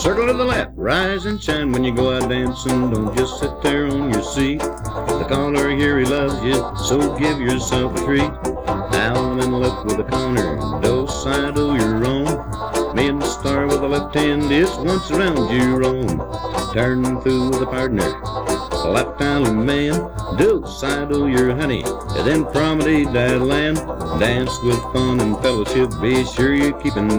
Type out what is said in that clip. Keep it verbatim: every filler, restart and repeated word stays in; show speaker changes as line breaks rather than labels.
Circle to the left, rise and shine when you go out dancing. Don't just sit there on your seat. The caller here, he loves you, so give yourself a treat. Down and left with a corner, do side of your own. Mid star with the left hand, it's once around you roam. Turn through with a partner, left island man. Do side of your honey, and then promenade that land. Dance with fun and fellowship, be sure you're keeping